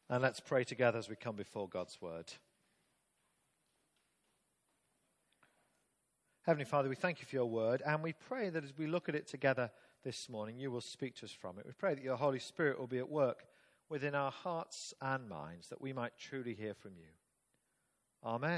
And let's pray together as we come before God's word. Heavenly Father, we thank you for your word, and we pray that as we look at it together this morning, you will speak to us from it. We pray that your Holy Spirit will be at work within our hearts and minds, that we might truly hear from you. Amen.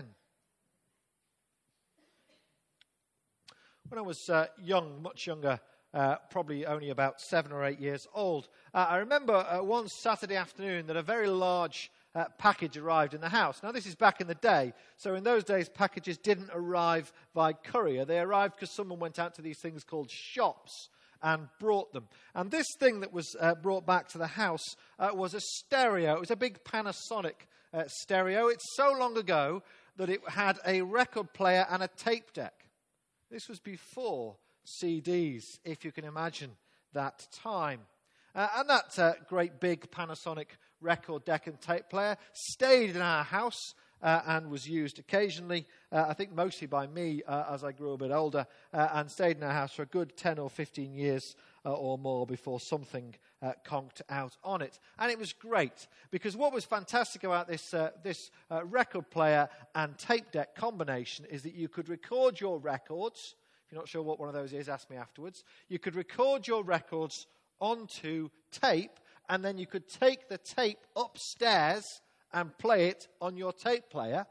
When I was young, much younger, probably only about 7 or 8 years old, I remember one Saturday afternoon that a very large package arrived in the house. Now, this is back in the day, so in those days, packages didn't arrive by courier. They arrived because someone went out to these things called shops and brought them. And this thing that was brought back to the house was a stereo. It was a big Panasonic stereo. It's so long ago that it had a record player and a tape deck. This was before CDs, if you can imagine that time. And that great big Panasonic record deck and tape player stayed in our house and was used occasionally, I think mostly by me as I grew a bit older, and stayed in our house for a good 10 or 15 years or more before something conked out on it. And it was great, because what was fantastic about this record player and tape deck combination is that you could record your records. If you're not sure what one of those is, ask me afterwards. You could record your records onto tape, and then you could take the tape upstairs and play it on your tape player,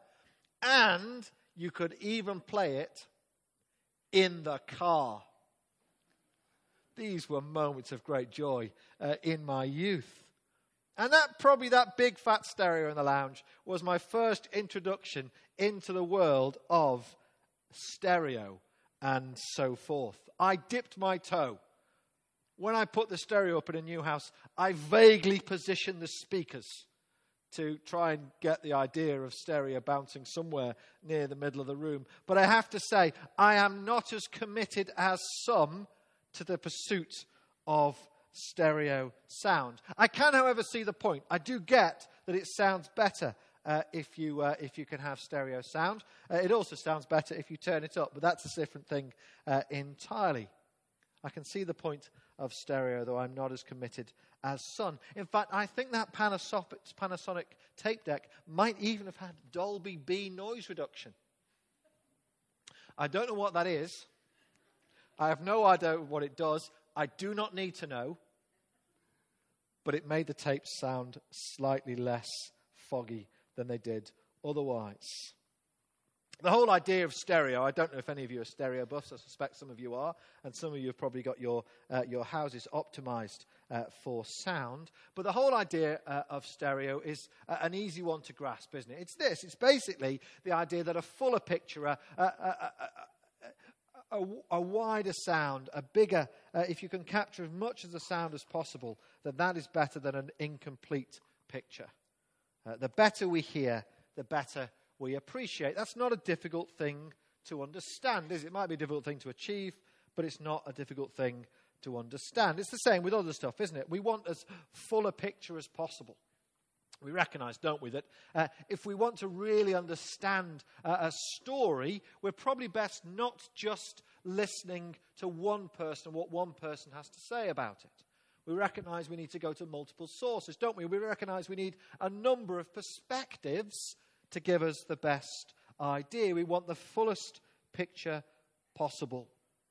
and you could even play it in the car. These were moments of great joy in my youth. And that big fat stereo in the lounge was my first introduction into the world of stereo and so forth. I dipped my toe. When I put the stereo up in a new house, I vaguely positioned the speakers to try and get the idea of stereo bouncing somewhere near the middle of the room. But I have to say, I am not as committed as some to the pursuit of stereo sound. I can, however, see the point. I do get that it sounds better if you can have stereo sound. It also sounds better if you turn it up, but that's a different thing entirely. I can see the point of stereo, though I'm not as committed as some. In fact, I think that Panasonic tape deck might even have had Dolby B noise reduction. I don't know what that is. I have no idea what it does. I do not need to know. But it made the tapes sound slightly less foggy than they did otherwise. The whole idea of stereo, I don't know if any of you are stereo buffs. I suspect some of you are. And some of you have probably got your houses optimized for sound. But the whole idea of stereo is an easy one to grasp, isn't it? It's this. It's basically the idea that a fuller picture, a wider sound, a bigger, if you can capture as much of the sound as possible, then that is better than an incomplete picture. The better we hear, the better we appreciate. That's not a difficult thing to understand, is it? It might be a difficult thing to achieve, but it's not a difficult thing to understand. It's the same with other stuff, isn't it? We want as full a picture as possible. We recognize, don't we, that if we want to really understand a story, we're probably best not just listening to one person and what one person has to say about it. We recognize we need to go to multiple sources, don't we? We recognize we need a number of perspectives to give us the best idea. We want the fullest picture possible.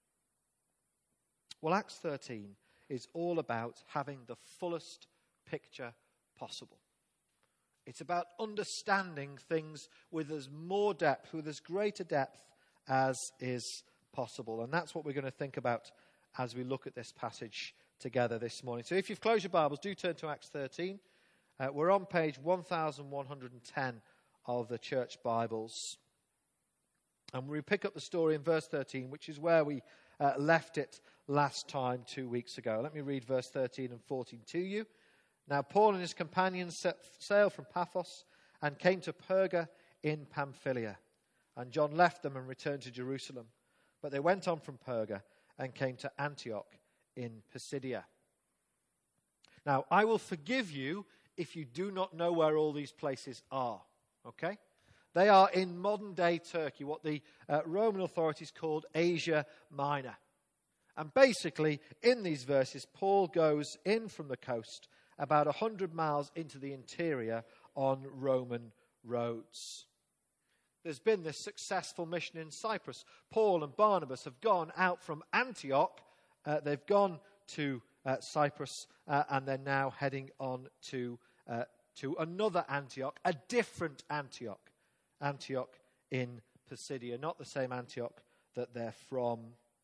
Well, Acts 13 is all about having the fullest picture possible. It's about understanding things with as more depth, with as greater depth as is possible. And that's what we're going to think about as we look at this passage together this morning. So if you've closed your Bibles, do turn to Acts 13. We're on page 1110 of the church Bibles. And we pick up the story in verse 13, which is where we left it last time 2 weeks ago. Let me read verse 13 and 14 to you. Now Paul and his companions set sail from Paphos and came to Perga in Pamphylia. And John left them and returned to Jerusalem. But they went on from Perga and came to Antioch in Pisidia. Now, I will forgive you if you do not know where all these places are. Okay? They are in modern-day Turkey, what the Roman authorities called Asia Minor. And basically, in these verses, Paul goes in from the coast about 100 miles into the interior on Roman roads. There's been this successful mission in Cyprus. Paul and Barnabas have gone out from Antioch. They've gone to Cyprus, and they're now heading on to another Antioch, a different Antioch. Antioch in Pisidia, not the same Antioch that they're from.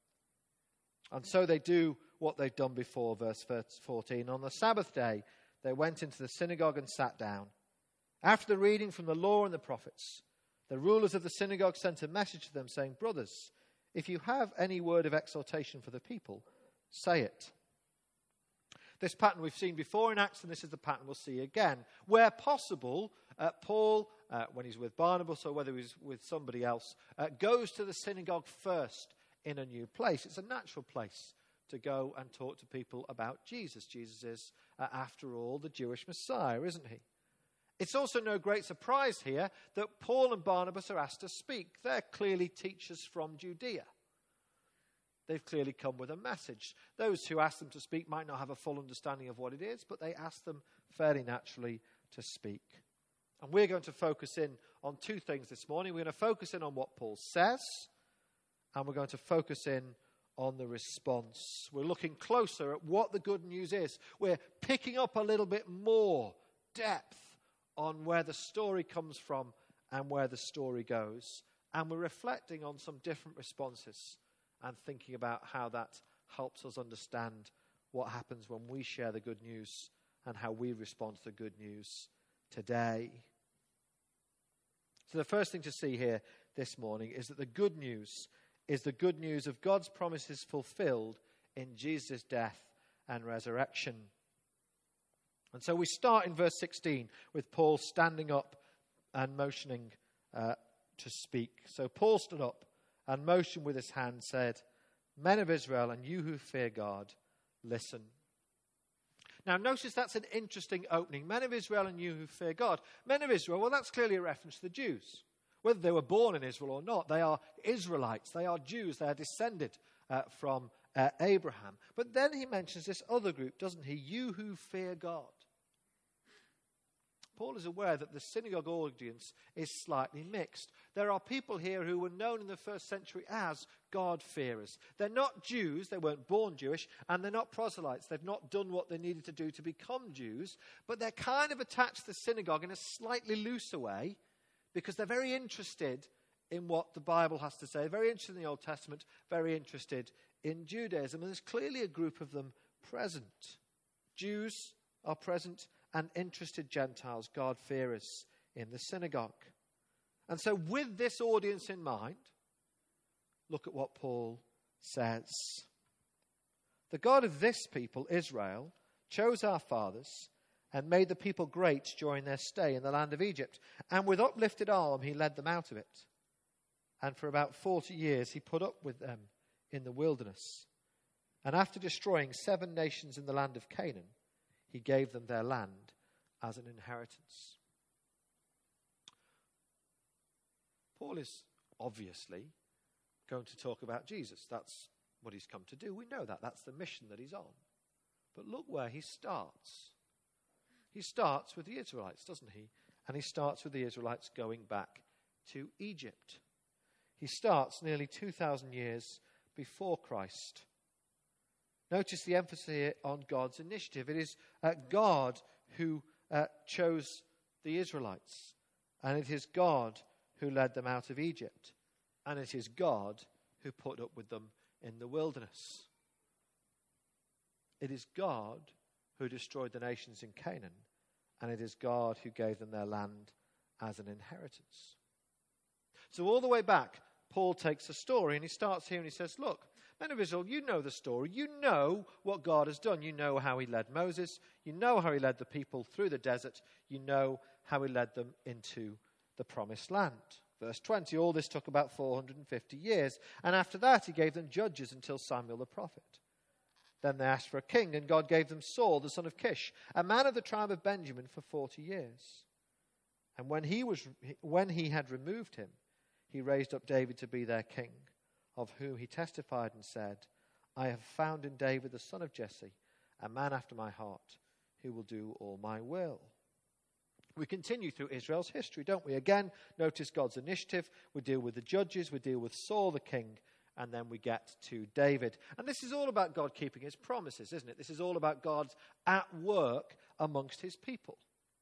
And so they do what they've done before, verse 14. On the Sabbath day, they went into the synagogue and sat down. After the reading from the law and the prophets, the rulers of the synagogue sent a message to them saying, "Brothers, if you have any word of exhortation for the people, say it." This pattern we've seen before in Acts, and this is the pattern we'll see again. Where possible, Paul, when he's with Barnabas or whether he's with somebody else, goes to the synagogue first in a new place. It's a natural place to go and talk to people about Jesus. Jesus is, after all, the Jewish Messiah, isn't he? It's also no great surprise here that Paul and Barnabas are asked to speak. They're clearly teachers from Judea. They've clearly come with a message. Those who ask them to speak might not have a full understanding of what it is, but they ask them fairly naturally to speak. And we're going to focus in on two things this morning. We're going to focus in on what Paul says, and we're going to focus in on the response. We're looking closer at what the good news is. We're picking up a little bit more depth on where the story comes from and where the story goes. And we're reflecting on some different responses and thinking about how that helps us understand what happens when we share the good news and how we respond to the good news today. So the first thing to see here this morning is that the good news is the good news of God's promises fulfilled in Jesus' death and resurrection. And so we start in verse 16 with Paul standing up and motioning to speak. So Paul stood up and motioned with his hand, said, "Men of Israel, and you who fear God, listen." Now notice that's an interesting opening. Men of Israel and you who fear God. Men of Israel, well, that's clearly a reference to the Jews. Whether they were born in Israel or not, they are Israelites, they are Jews, they are descended from Abraham. But then he mentions this other group, doesn't he? You who fear God. Paul is aware that the synagogue audience is slightly mixed. There are people here who were known in the first century as God-fearers. They're not Jews, they weren't born Jewish, and they're not proselytes. They've not done what they needed to do to become Jews, but they're kind of attached to the synagogue in a slightly looser way because they're very interested in what the Bible has to say, very interested in the Old Testament, very interested in Judaism. And there's clearly a group of them present. Jews are present and interested Gentiles, God-fearers in the synagogue. And so with this audience in mind, look at what Paul says. The God of this people, Israel, chose our fathers and made the people great during their stay in the land of Egypt. And with uplifted arm he led them out of it. And for about 40 years he put up with them in the wilderness. And after destroying 7 nations in the land of Canaan, he gave them their land as an inheritance. Paul is obviously going to talk about Jesus. That's what he's come to do. We know that. That's the mission that he's on. But look where he starts. He starts with the Israelites, doesn't he? And he starts with the Israelites going back to Egypt. He starts nearly 2,000 years before Christ. Notice the emphasis here on God's initiative. It is God who chose the Israelites. And it is God who led them out of Egypt. And it is God who put up with them in the wilderness. It is God who destroyed the nations in Canaan. And it is God who gave them their land as an inheritance. So all the way back, Paul takes a story and he starts here and he says, look, men of Israel, you know the story. You know what God has done. You know how he led Moses. You know how he led the people through the desert. You know how he led them into the promised land. Verse 20, all this took about 450 years. And after that, he gave them judges until Samuel the prophet. Then they asked for a king, and God gave them Saul, the son of Kish, a man of the tribe of Benjamin, for 40 years. And when he had removed him, he raised up David to be their king, of whom he testified and said, I have found in David the son of Jesse, a man after my heart, who will do all my will. We continue through Israel's history, don't we? Again, notice God's initiative. We deal with the judges, we deal with Saul the king, and then we get to David. And this is all about God keeping his promises, isn't it? This is all about God at work amongst his people.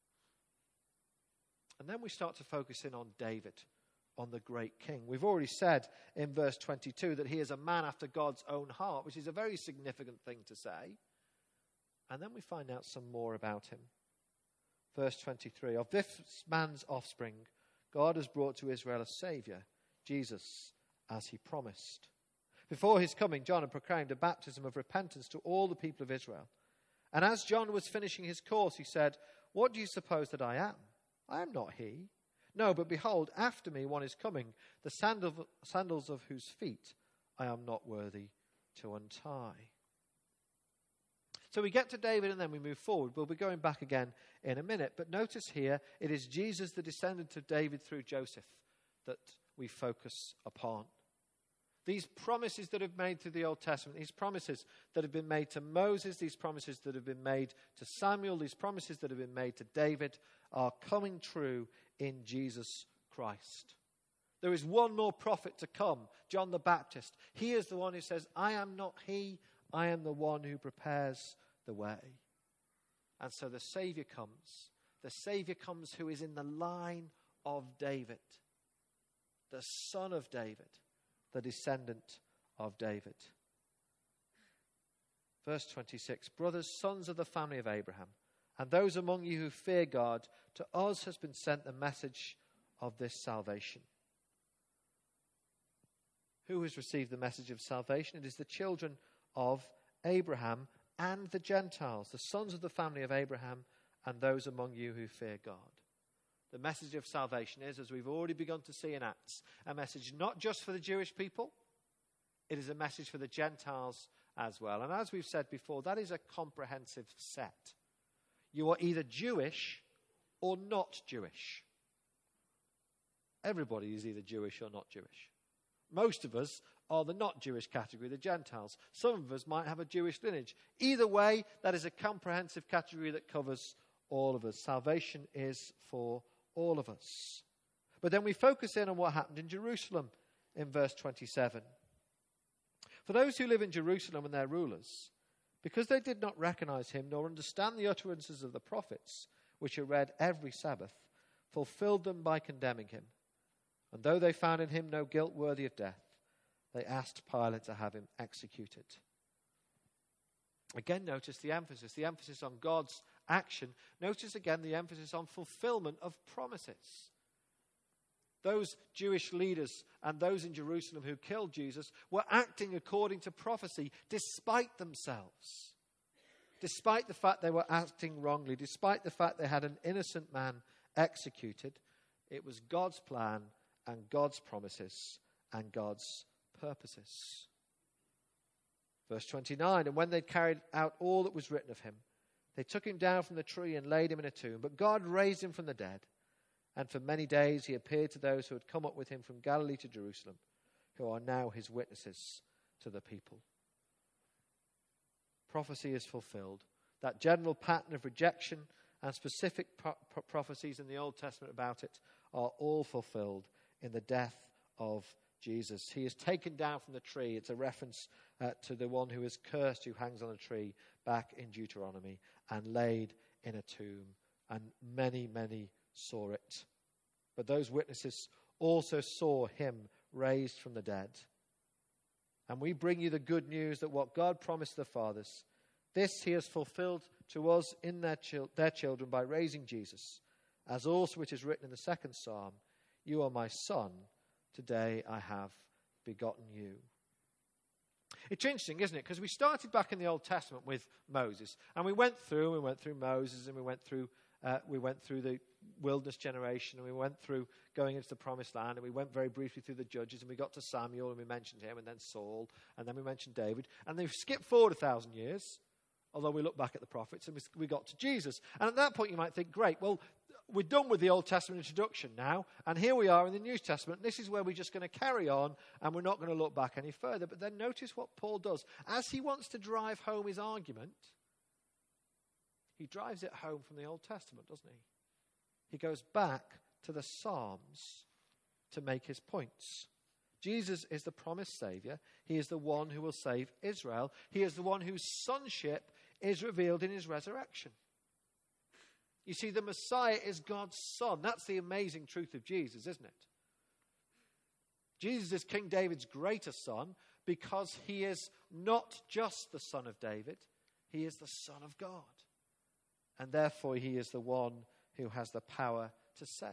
And then we start to focus in on David, on the great king. We've already said in verse 22 that he is a man after God's own heart, which is a very significant thing to say. And then we find out some more about him. Verse 23, of this man's offspring, God has brought to Israel a Saviour, Jesus, as he promised. Before his coming, John had proclaimed a baptism of repentance to all the people of Israel. And as John was finishing his course, he said, what do you suppose that I am? I am not he. No, but behold, after me one is coming, the sandals of whose feet I am not worthy to untie. So we get to David and then we move forward. We'll be going back again in a minute. But notice here, it is Jesus, the descendant of David through Joseph, that we focus upon. These promises that have been made through the Old Testament, these promises that have been made to Moses, these promises that have been made to Samuel, these promises that have been made to David are coming true in Jesus Christ. There is one more prophet to come, John the Baptist. He is the one who says, I am not he, I am the one who prepares the way. And so the Saviour comes. The Saviour comes who is in the line of David, the son of David, the descendant of David. Verse 26, brothers, sons of the family of Abraham, and those among you who fear God, to us has been sent the message of this salvation. Who has received the message of salvation? It is the children of Abraham and the Gentiles, the sons of the family of Abraham, and those among you who fear God. The message of salvation is, as we've already begun to see in Acts, a message not just for the Jewish people, it is a message for the Gentiles as well. And as we've said before, that is a comprehensive set. You are either Jewish or not Jewish. Everybody is either Jewish or not Jewish. Most of us are the not Jewish category, the Gentiles. Some of us might have a Jewish lineage. Either way, that is a comprehensive category that covers all of us. Salvation is for all of us. But then we focus in on what happened in Jerusalem in verse 27. For those who live in Jerusalem and their rulers, because they did not recognize him nor understand the utterances of the prophets, which are read every Sabbath, fulfilled them by condemning him. And though they found in him no guilt worthy of death, they asked Pilate to have him executed. Again, notice the emphasis on God's action. Notice again the emphasis on fulfillment of promises. Those Jewish leaders and those in Jerusalem who killed Jesus were acting according to prophecy despite themselves. Despite the fact they were acting wrongly, despite the fact they had an innocent man executed, it was God's plan and God's promises and God's purposes. Verse 29, and when they'd carried out all that was written of him, they took him down from the tree and laid him in a tomb. But God raised him from the dead. And for many days he appeared to those who had come up with him from Galilee to Jerusalem, who are now his witnesses to the people. Prophecy is fulfilled. That general pattern of rejection and specific prophecies in the Old Testament about it are all fulfilled in the death of Jesus. He is taken down from the tree. It's a reference to the one who is cursed, who hangs on a tree, back in Deuteronomy, and laid in a tomb. And many, many saw it. But those witnesses also saw him raised from the dead. And we bring you the good news that what God promised the fathers, this he has fulfilled to us in their children by raising Jesus, as also it is written in the second psalm, you are my son, today I have begotten you. It's interesting, isn't it? Because we started back in the Old Testament with Moses, and we went through Moses, and we went through the wilderness generation, and we went through going into the promised land, and we went very briefly through the judges, and we got to Samuel, and we mentioned him, and then Saul, and then we mentioned David, and they've skipped forward 1,000 years, although we look back at the prophets, and we got to Jesus. And at that point you might think, great, well, we're done with the Old Testament introduction now, and here we are in the New Testament. This is where we're just going to carry on, and we're not going to look back any further. But then notice what Paul does. As he wants to drive home his argument, he drives it home from the Old Testament, doesn't he? He goes back to the Psalms to make his points. Jesus is the promised Savior. He is the one who will save Israel. He is the one whose sonship is revealed in his resurrection. You see, the Messiah is God's son. That's the amazing truth of Jesus, isn't it? Jesus is King David's greater son because he is not just the son of David, he is the Son of God. And therefore he is the one who has the power to save.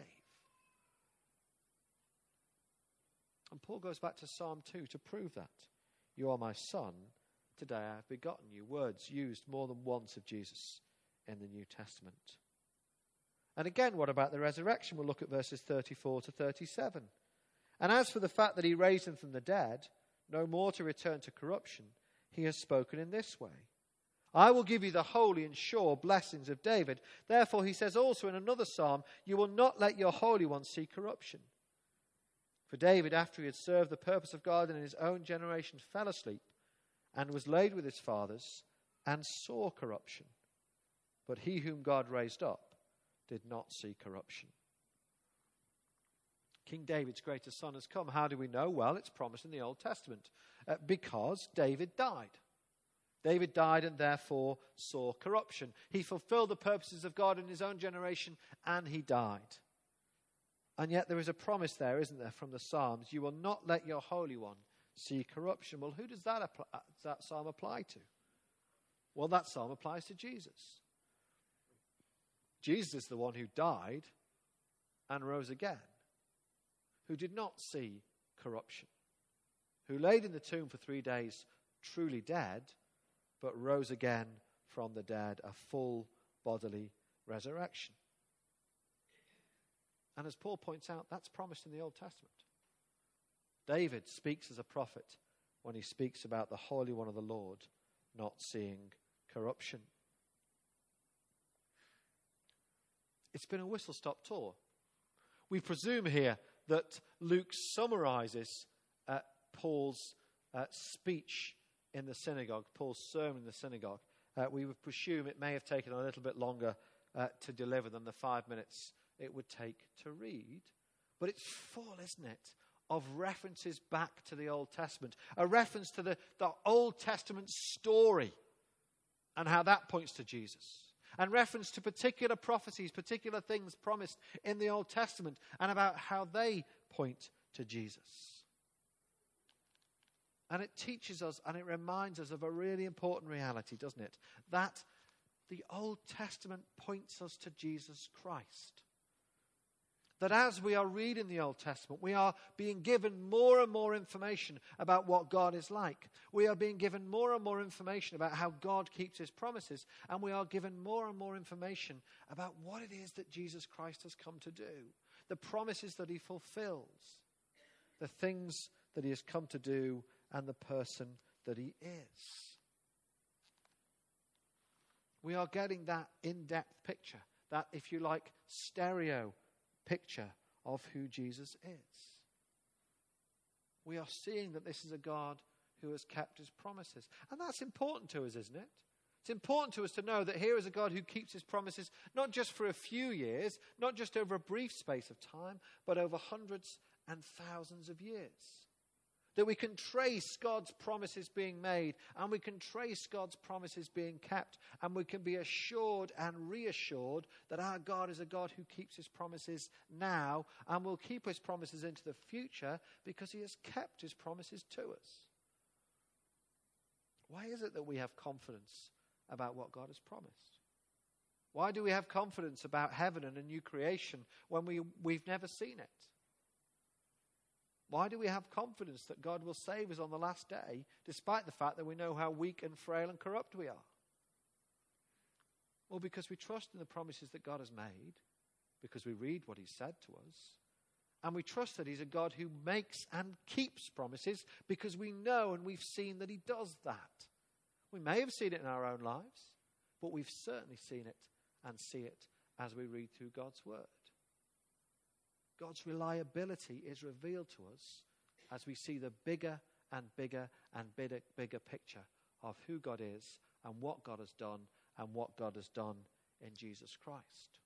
And Paul goes back to Psalm 2 to prove that. You are my son, today I have begotten you. Words used more than once of Jesus in the New Testament. And again, what about the resurrection? We'll look at verses 34 to 37. And as for the fact that he raised him from the dead, no more to return to corruption, he has spoken in this way. I will give you the holy and sure blessings of David. Therefore, he says also in another psalm, you will not let your Holy One see corruption. For David, after he had served the purpose of God in his own generation, fell asleep and was laid with his fathers and saw corruption. But he whom God raised up did not see corruption. King David's greatest son has come. How do we know? Well, it's promised in the Old Testament. Because David died. David died and therefore saw corruption. He fulfilled the purposes of God in his own generation and he died. And yet there is a promise there, isn't there, from the Psalms. You will not let your Holy One see corruption. Well, who does that psalm apply to? Well, that psalm applies to Jesus. Jesus is the one who died and rose again, who did not see corruption, who laid in the tomb for 3 days truly dead, but rose again from the dead, a full bodily resurrection. And as Paul points out, that's promised in the Old Testament. David speaks as a prophet when he speaks about the Holy One of the Lord not seeing corruption. It's been a whistle-stop tour. We presume here that Luke summarizes Paul's speech in the synagogue, Paul's sermon in the synagogue. We would presume it may have taken a little bit longer to deliver than the 5 minutes it would take to read. But it's full, isn't it, of references back to the Old Testament. A reference to the Old Testament story and how that points to Jesus. And reference to particular prophecies, particular things promised in the Old Testament and about how they point to Jesus. And it teaches us and it reminds us of a really important reality, doesn't it? That the Old Testament points us to Jesus Christ. That as we are reading the Old Testament, we are being given more and more information about what God is like. We are being given more and more information about how God keeps his promises. And we are given more and more information about what it is that Jesus Christ has come to do. The promises that he fulfills. The things that he has come to do and the person that he is. We are getting that in-depth picture. That, if you like, stereo picture of who Jesus is. We are seeing that this is a God who has kept his promises. And that's important to us, isn't it? It's important to us to know that here is a God who keeps his promises not just for a few years, not just over a brief space of time, but over hundreds and thousands of years. That we can trace God's promises being made, and we can trace God's promises being kept, and we can be assured and reassured that our God is a God who keeps his promises now and will keep his promises into the future because he has kept his promises to us. Why is it that we have confidence about what God has promised? Why do we have confidence about heaven and a new creation when we've never seen it? Why do we have confidence that God will save us on the last day, despite the fact that we know how weak and frail and corrupt we are? Well, because we trust in the promises that God has made, because we read what he said to us, and we trust that he's a God who makes and keeps promises, because we know and we've seen that he does that. We may have seen it in our own lives, but we've certainly seen it and see it as we read through God's word. God's reliability is revealed to us as we see the bigger and bigger and bigger picture of who God is and what God has done and what God has done in Jesus Christ.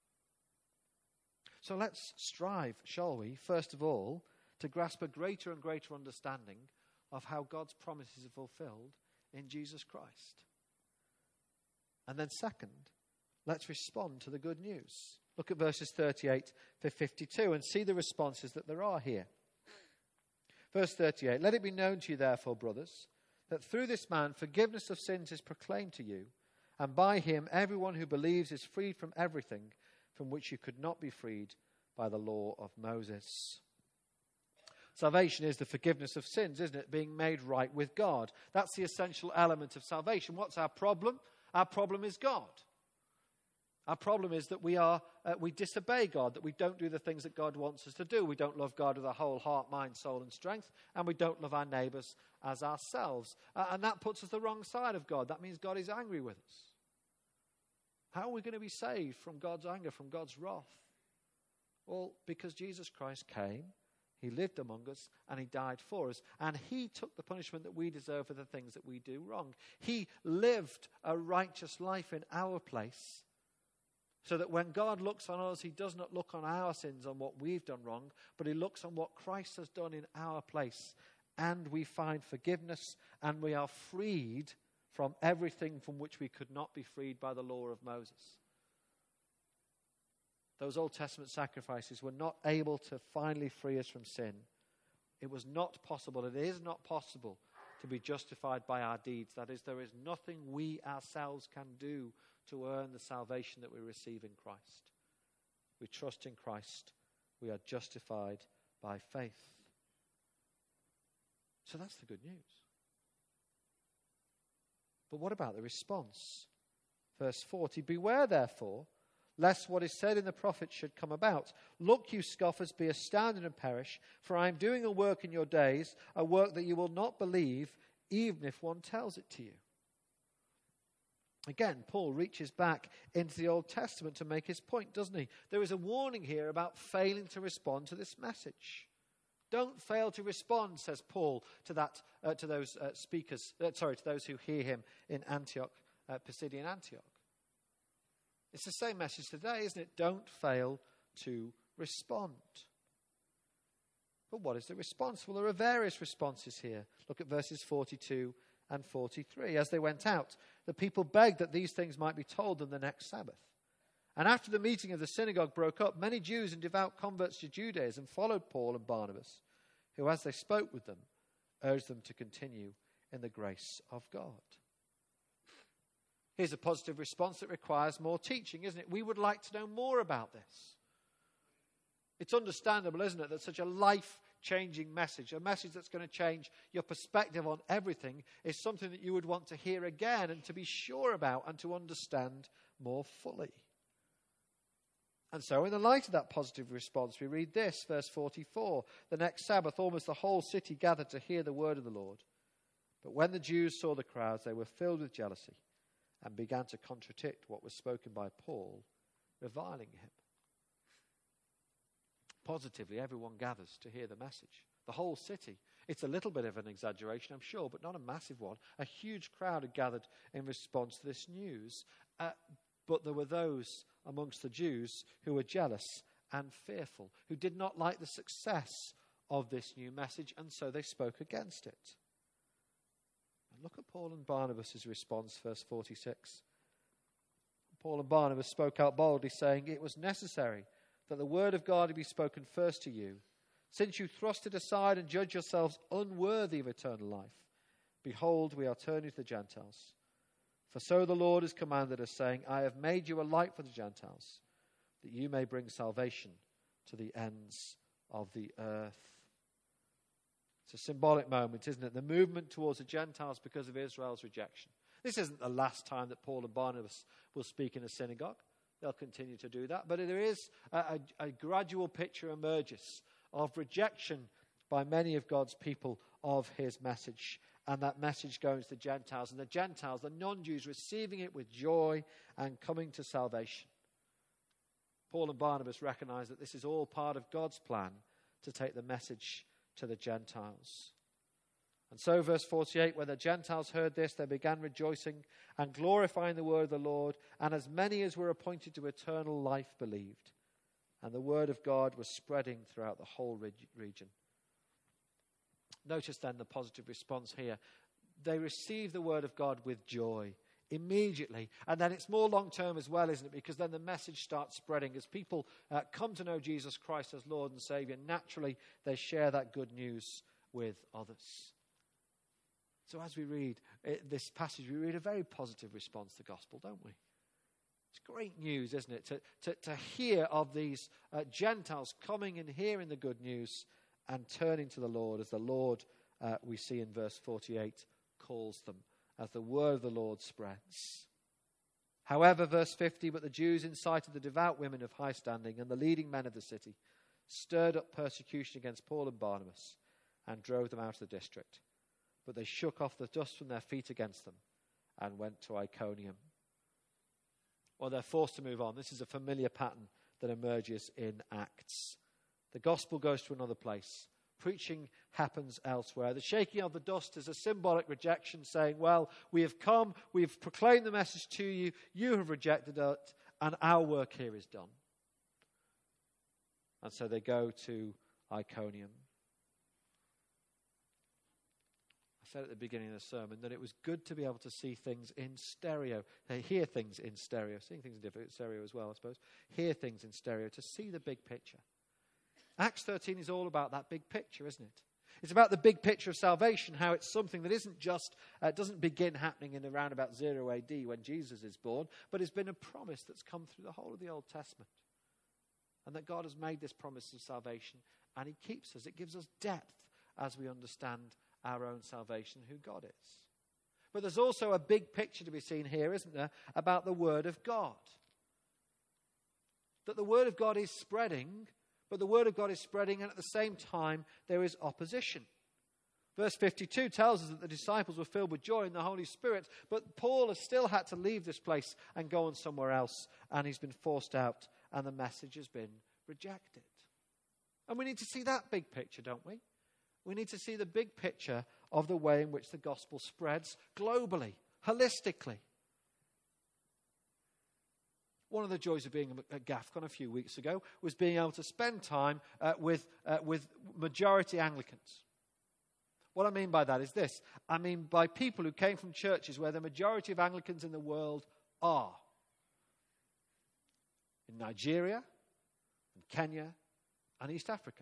So let's strive, shall we, first of all, to grasp a greater and greater understanding of how God's promises are fulfilled in Jesus Christ. And then second, let's respond to the good news. Look at verses 38 to 52 and see the responses that there are here. Verse 38, let it be known to you, therefore, brothers, that through this man forgiveness of sins is proclaimed to you, and by him everyone who believes is freed from everything from which you could not be freed by the law of Moses. Salvation is the forgiveness of sins, isn't it? Being made right with God. That's the essential element of salvation. What's our problem? Our problem is God. Our problem is that we disobey God, that we don't do the things that God wants us to do. We don't love God with our whole heart, mind, soul, and strength, and we don't love our neighbours as ourselves. And that puts us the wrong side of God. That means God is angry with us. How are we going to be saved from God's anger, from God's wrath? Well, because Jesus Christ came, he lived among us, and he died for us. And he took the punishment that we deserve for the things that we do wrong. He lived a righteous life in our place, so that when God looks on us, he does not look on our sins, on what we've done wrong, but he looks on what Christ has done in our place. And we find forgiveness, and we are freed from everything from which we could not be freed by the law of Moses. Those Old Testament sacrifices were not able to finally free us from sin. It was not possible, it is not possible to be justified by our deeds. That is, there is nothing we ourselves can do to earn the salvation that we receive in Christ. We trust in Christ. We are justified by faith. So that's the good news. But what about the response? Verse 40, beware therefore, lest what is said in the prophets should come about. Look, you scoffers, be astounded and perish, for I am doing a work in your days, a work that you will not believe, even if one tells it to you. Again, Paul reaches back into the Old Testament to make his point, doesn't he? There is a warning here about failing to respond to this message. Don't fail to respond, says Paul to those to those who hear him in Antioch, Pisidian Antioch. It's the same message today, isn't it? Don't fail to respond. But what is the response? Well, there are various responses here. Look at verses 42 and 43. As they went out, the people begged that these things might be told them the next Sabbath. And after the meeting of the synagogue broke up, many Jews and devout converts to Judaism followed Paul and Barnabas, who, as they spoke with them, urged them to continue in the grace of God. Here's a positive response that requires more teaching, isn't it? We would like to know more about this. It's understandable, isn't it, that such a life-changing message, a message that's going to change your perspective on everything, is something that you would want to hear again and to be sure about and to understand more fully. And so, in the light of that positive response, we read this, verse 44. The next Sabbath, almost the whole city gathered to hear the word of the Lord. But when the Jews saw the crowds, they were filled with jealousy and began to contradict what was spoken by Paul, reviling him. Positively, everyone gathers to hear the message. The whole city. It's a little bit of an exaggeration, I'm sure, but not a massive one. A huge crowd had gathered in response to this news. But there were those amongst the Jews who were jealous and fearful, who did not like the success of this new message, and so they spoke against it. And look at Paul and Barnabas' response, verse 46. Paul and Barnabas spoke out boldly, saying, it was necessary that the word of God be spoken first to you. Since you thrust it aside and judge yourselves unworthy of eternal life, behold, we are turning to the Gentiles. For so the Lord has commanded us, saying, I have made you a light for the Gentiles, that you may bring salvation to the ends of the earth. It's a symbolic moment, isn't it? The movement towards the Gentiles because of Israel's rejection. This isn't the last time that Paul and Barnabas will speak in a synagogue. They'll continue to do that. But there is a gradual picture emerges of rejection by many of God's people of his message. And that message going to the Gentiles. And the Gentiles, the non-Jews, receiving it with joy and coming to salvation. Paul and Barnabas recognize that this is all part of God's plan to take the message to the Gentiles. And so, verse 48, when the Gentiles heard this, they began rejoicing and glorifying the word of the Lord, and as many as were appointed to eternal life believed. And the word of God was spreading throughout the whole region. Notice then the positive response here. They received the word of God with joy immediately. And then it's more long-term as well, isn't it? Because then the message starts spreading. As people come to know Jesus Christ as Lord and Savior, naturally they share that good news with others. So as we read this passage, we read a very positive response to the gospel, don't we? It's great news, isn't it? To hear of these Gentiles coming and hearing the good news and turning to the Lord, as the Lord, we see in verse 48, calls them, as the word of the Lord spreads. However, verse 50, but the Jews incited the devout women of high standing and the leading men of the city, stirred up persecution against Paul and Barnabas, and drove them out of the district. But they shook off the dust from their feet against them and went to Iconium. Well, they're forced to move on. This is a familiar pattern that emerges in Acts. The gospel goes to another place. Preaching happens elsewhere. The shaking of the dust is a symbolic rejection, saying, well, we have come, we have proclaimed the message to you, you have rejected it, and our work here is done. And so they go to Iconium. I said at the beginning of the sermon that it was good to be able to see things in stereo. They hear things in stereo. Seeing things in stereo as well, I suppose. Hear things in stereo to see the big picture. Acts 13 is all about that big picture, isn't it? It's about the big picture of salvation, how it's something that isn't just, doesn't begin happening in around about 0 AD when Jesus is born, but has been a promise that's come through the whole of the Old Testament. And that God has made this promise of salvation, and he keeps us. It gives us depth as we understand our own salvation, who God is. But there's also a big picture to be seen here, isn't there, about the Word of God. That the Word of God is spreading, but the Word of God is spreading, and at the same time there is opposition. Verse 52 tells us that the disciples were filled with joy in the Holy Spirit, but Paul has still had to leave this place and go on somewhere else, and he's been forced out, and the message has been rejected. And we need to see that big picture, don't we? We need to see the big picture of the way in which the gospel spreads globally, holistically. One of the joys of being at GAFCON a few weeks ago was being able to spend time with majority Anglicans. What I mean by that is this. I mean by people who came from churches where the majority of Anglicans in the world are. In Nigeria, in Kenya, and East Africa.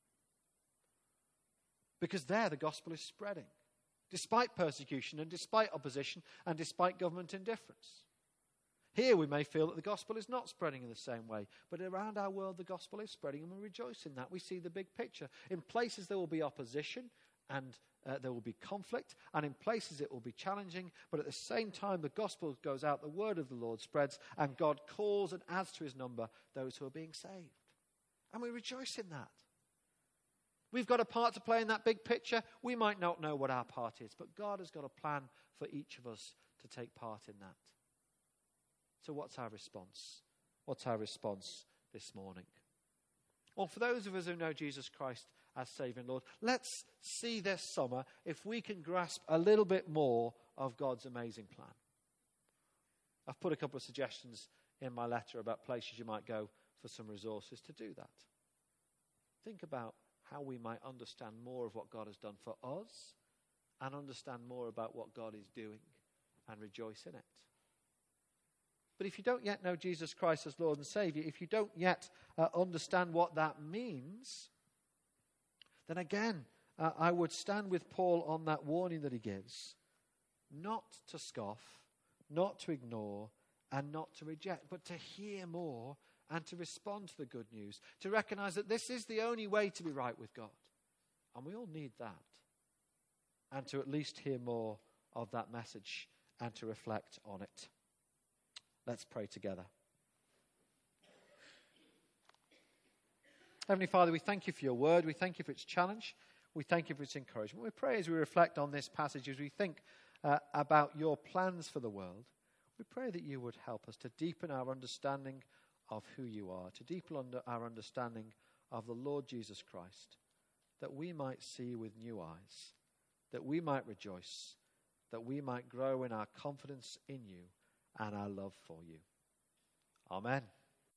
Because there the gospel is spreading, despite persecution and despite opposition and despite government indifference. Here we may feel that the gospel is not spreading in the same way, but around our world the gospel is spreading, and we rejoice in that. We see the big picture. In places there will be opposition and there will be conflict, and in places it will be challenging, but at the same time the gospel goes out, the word of the Lord spreads, and God calls and adds to his number those who are being saved. And we rejoice in that. We've got a part to play in that big picture. We might not know what our part is, but God has got a plan for each of us to take part in that. So what's our response? What's our response this morning? Well, for those of us who know Jesus Christ as Saviour and Lord, let's see this summer if we can grasp a little bit more of God's amazing plan. I've put a couple of suggestions in my letter about places you might go for some resources to do that. Think about how we might understand more of what God has done for us and understand more about what God is doing and rejoice in it. But if you don't yet know Jesus Christ as Lord and Saviour, if you don't yet understand what that means, then again, I would stand with Paul on that warning that he gives. Not to scoff, not to ignore, and not to reject, but to hear more and to respond to the good news, to recognize that this is the only way to be right with God. And we all need that. And to at least hear more of that message and to reflect on it. Let's pray together. Heavenly Father, we thank you for your word. We thank you for its challenge. We thank you for its encouragement. We pray as we reflect on this passage, as we think about your plans for the world, we pray that you would help us to deepen our understanding of who you are, to deepen our understanding of the Lord Jesus Christ, that we might see with new eyes, that we might rejoice, that we might grow in our confidence in you and our love for you. Amen.